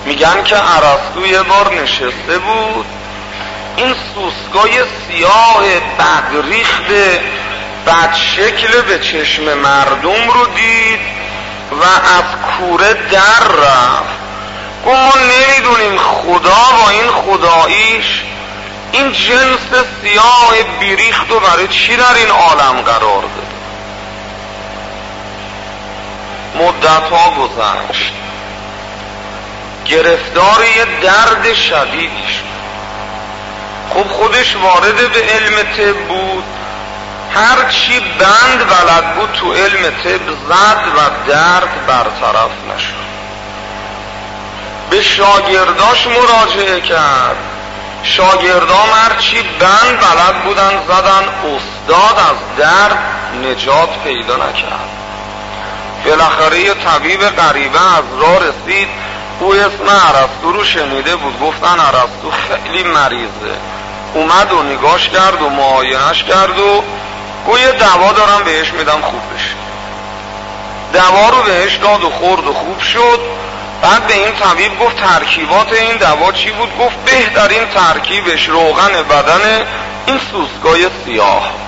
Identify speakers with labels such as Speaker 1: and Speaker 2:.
Speaker 1: میگن که ارسطو یه بار نشسته بود، این سوسکای سیاه بدریخت بدشکل به چشم مردم رو دید و از کوره در رفت. گفت ما نمیدونیم خدا با این خداییش این جنس سیاه بیریخت رو برای چی در این عالم قرار داده. مدت ها گذشت، گرفتار یه درد شدیدی شد. خب خودش وارد به علم طب بود، هر چی بند بلد بود تو علم طب زد و درد برطرف نشد. به شاگرداش مراجعه کرد، شاگردام هر چی بند بلد بودن زدن، استاد از درد نجات پیدا نکرد. بالاخره یه طبیب غریبه از راه رسید، او اسم ارسطو رو شنیده بود، گفتن ارسطو خیلی مریضه. اومد و نگاش کرد و معاینش کرد و گفت یه دوا دارم بهش میدم خوب بشه. دوا رو بهش داد و خورد و خوب شد. بعد به این طبیب گفت ترکیبات این دوا چی بود؟ گفت بهترین ترکیبش روغن بدن این سوسکای سیاه.